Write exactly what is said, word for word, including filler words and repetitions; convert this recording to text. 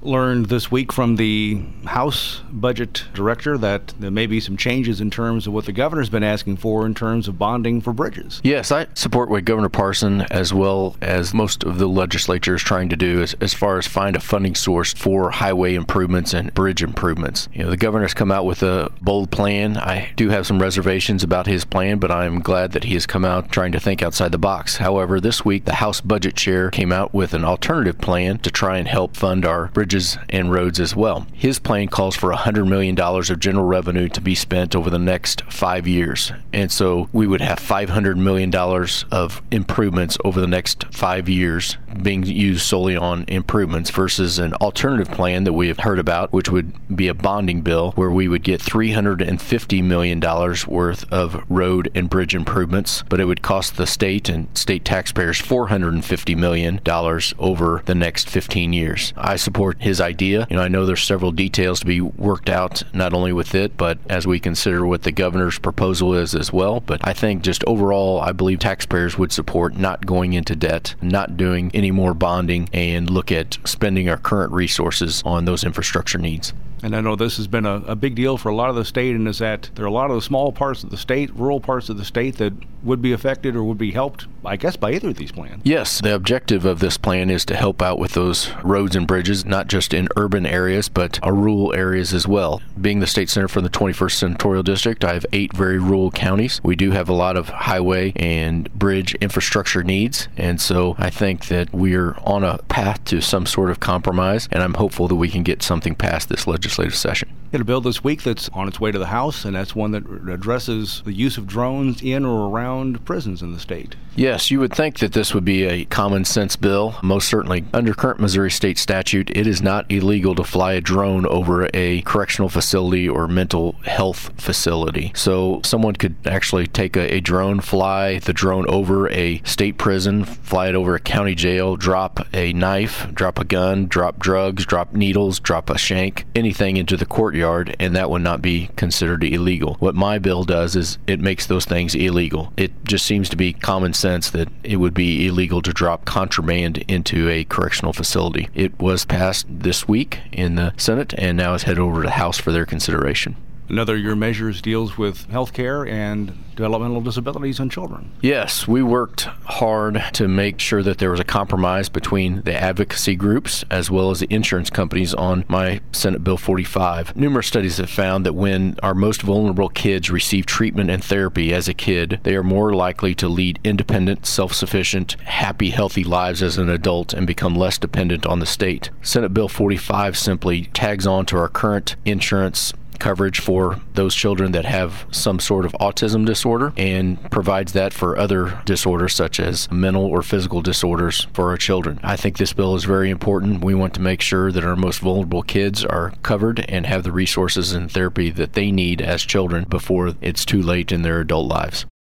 learned this week from the House Budget Director that there may be some changes in terms of what the governor's been asking for in terms of bonding for bridges. Yes, I support what Governor Parson, as well as most of the legislature, is trying to do as, as far as find a funding source for highway improvements and bridge improvements. You know, the governor's come out with a bold plan. I do have some reservations about his plan, but I'm glad that he has come out trying to think outside the box. However, this week, the House Budget Chair came out with an alternative plan to try and help fund our bridges and roads as well. His plan calls for one hundred million dollars of general revenue to be spent over the next five years. And so we would have five hundred million dollars of improvements over the next five years being used solely on improvements versus an alternative plan that we have heard about, which would be a bonding bill where we would get three hundred fifty million dollars worth of road and bridge improvements, but it would cost the state and state taxpayers four hundred fifty million dollars over the next fifteen years. I support his idea. You know, I know there's several details to be worked out, not only with it, but as we consider what the governor's proposal is as well. But I think just overall, I believe taxpayers would support not going into debt, not doing any more bonding, and look at spending our current resources on those infrastructure needs. And I know this has been a, a big deal for a lot of the state, and is that there are a lot of the small parts of the state, rural parts of the state, that would be affected or would be helped, I guess, by either of these plans. Yes, the objective of this plan is to help out with those roads and bridges, not just in urban areas, but our rural areas as well. Being the state center for the twenty-first Senatorial District, I have eight very rural counties. We do have a lot of highway and bridge infrastructure needs, and so I think that we're on a path to some sort of compromise, and I'm hopeful that we can get something passed this legislative session. Got a bill this week that's on its way to the House, and that's one that addresses the use of drones in or around prisons in the state. Yes, you would think that this would be a common sense bill. Most certainly, under current Missouri state statute, it is not illegal to fly a drone over a correctional facility or mental health facility. So someone could actually take a, a drone, fly the drone over a state prison, fly it over a county jail, drop a knife, drop a gun, drop drugs, drop needles, drop a shank, anything into the courtyard, and that would not be considered illegal. What my bill does is it makes those things illegal. It just seems to be common sense that it would be illegal to drop contraband into a correctional facility. It was passed this week in the Senate and now is headed over to the House for their consideration. Another of your measures deals with health care and developmental disabilities on children. Yes, we worked hard to make sure that there was a compromise between the advocacy groups as well as the insurance companies on my Senate Bill forty-five. Numerous studies have found that when our most vulnerable kids receive treatment and therapy as a kid, they are more likely to lead independent, self-sufficient, happy, healthy lives as an adult and become less dependent on the state. Senate Bill forty-five simply tags on to our current insurance coverage for those children that have some sort of autism disorder and provides that for other disorders such as mental or physical disorders for our children. I think this bill is very important. We want to make sure that our most vulnerable kids are covered and have the resources and therapy that they need as children before it's too late in their adult lives.